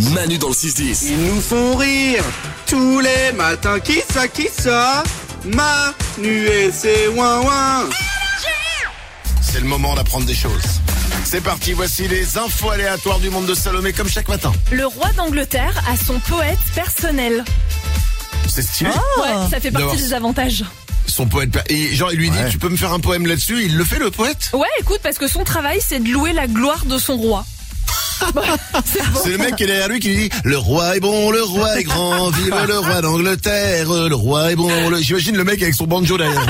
Manu dans le 6-10. Ils nous font rire tous les matins. Qui ça Manu et ses ouin-ouin. C'est le moment d'apprendre des choses. C'est parti, voici les infos aléatoires du monde de Salomé comme chaque matin. Le roi d'Angleterre a son poète personnel. C'est stylé. Ouais, ça fait partie D'abord, des avantages. Son poète. Et genre, il lui dit, tu peux me faire un poème là-dessus? Il le fait, le poète? Ouais, écoute, parce que son travail, c'est de louer la gloire de son roi. C'est le mec qui est derrière lui qui lui dit, le roi est bon, le roi est grand, vive le roi d'Angleterre, le roi est bon. J'imagine le mec avec son banjo derrière.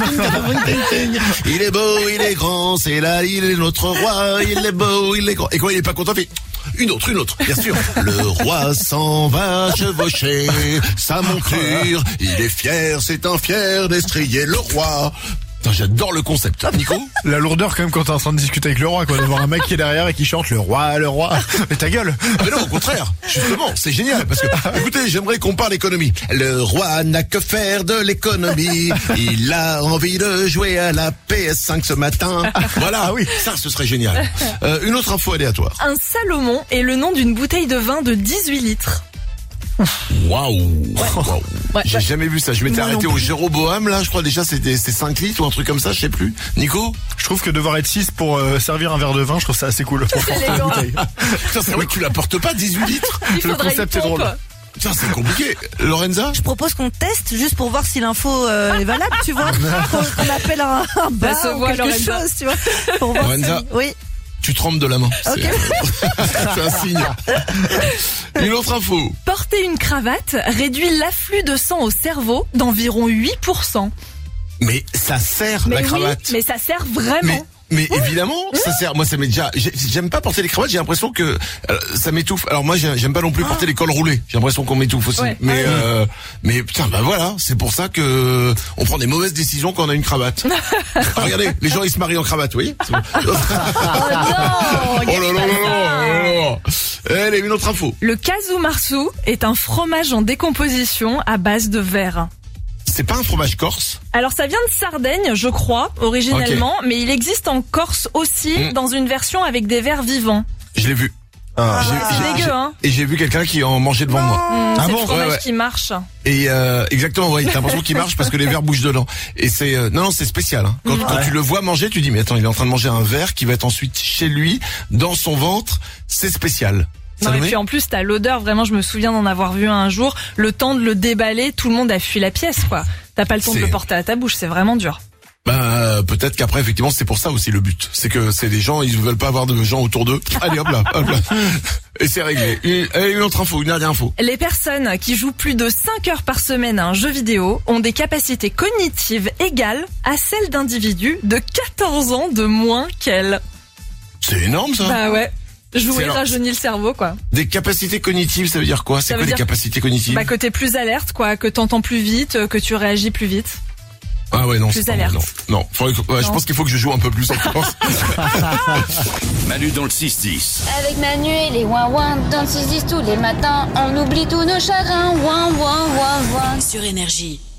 Il est beau, il est grand, c'est là, il est notre roi, il est beau, il est grand. Et quand il est pas content, il fait une autre, bien sûr. Le roi s'en va chevaucher sa monture, il est fier, c'est un fier destrier, le roi. Putain, j'adore le concept. Nico? La lourdeur quand même quand t'es en train de discuter avec le roi, quoi, d'avoir un mec qui est derrière et qui chante le roi. Mais ta gueule. Mais non, au contraire. Justement, c'est génial parce que, écoutez, j'aimerais qu'on parle économie. Le roi n'a que faire de l'économie. Il a envie de jouer à la PS5 ce matin. Voilà, oui, ça, ce serait génial. Une autre info aléatoire. Un Salomon est le nom d'une bouteille de vin de 18 litres. Waouh. Ouais. J'ai jamais vu ça. Je m'étais Moi arrêté non au plus. Jéroboam, là, je crois déjà c'était 5 litres ou un truc comme ça, je sais plus. Nico? Je trouve que devoir être 6 pour servir un verre de vin, je trouve ça assez cool. Pour porter une bouteille. Putain, c'est vrai que tu la portes pas 18 litres. Il faudrait concept une est pompe. drôle. Putain, c'est compliqué. Lorenza? Je propose qu'on teste juste pour voir si l'info est valable, tu vois. Qu'on appelle un bar se ou voit, quelque Lorenza. chose, tu vois. Pour voir Lorenza. si... Oui. Tu trembles de la main. Ok. C'est un signe. Une autre info. Porter une cravate réduit l'afflux de sang au cerveau d'environ 8%. Mais ça sert, Mais la oui, cravate. mais ça sert vraiment. Mais évidemment, ça sert. Moi, ça m'est déjà. J'aime pas porter les cravates. J'ai l'impression que ça m'étouffe. Alors moi, j'aime pas non plus porter les cols roulés. J'ai l'impression qu'on m'étouffe aussi. Ouais. Mais putain, bah voilà. C'est pour ça que on prend des mauvaises décisions quand on a une cravate. Regardez, les gens ils se marient en cravate, vous voyez. Oh non, Oh là là là là. Allez, une autre info. Le casu-marzu est un fromage en décomposition à base de verre. C'est pas un fromage corse. Alors ça vient de Sardaigne, je crois, originellement, mais il existe en Corse aussi, dans une version avec des vers vivants. Je l'ai vu. C'est dégueu, hein. Et j'ai vu quelqu'un qui en mangeait devant moi. C'est le bon, fromage ouais. qui marche. Et exactement, ouais, t'as l'impression qu'il marche parce que les vers bougent dedans. Et c'est non, c'est spécial. Hein. Quand tu le vois manger, tu dis mais attends, il est en train de manger un ver qui va être ensuite chez lui, dans son ventre. C'est spécial. Non, et puis en plus, t'as l'odeur, vraiment, je me souviens d'en avoir vu un jour. Le temps de le déballer, tout le monde a fui la pièce, quoi. T'as pas le temps de le porter à ta bouche, c'est vraiment dur. Bah peut-être qu'après effectivement c'est pour ça aussi le but. C'est que c'est des gens, ils veulent pas avoir de gens autour d'eux. Allez hop là. Et c'est réglé. Une autre info, une dernière info. Les personnes qui jouent plus de 5 heures par semaine à un jeu vidéo ont des capacités cognitives égales à celles d'individus de 14 ans de moins qu'elles. C'est énorme ça. Bah ouais. Jouer alors- rajeunit le cerveau, quoi. Des capacités cognitives, ça veut dire quoi? C'est Ça quoi veut des dire- capacités cognitives? Bah que t'es plus alerte, quoi, que t'entends plus vite, que tu réagis plus vite. Ah ouais non, plus c'est pas alerte. bon, non. Je pense qu'il faut que je joue un peu plus encore. Manu dans le 6-10. Avec Manu et les ouin-ouin dans le 6-10 tous les matins, on oublie tous nos chagrins, ouin ouin ouin ouin. Sur Énergie.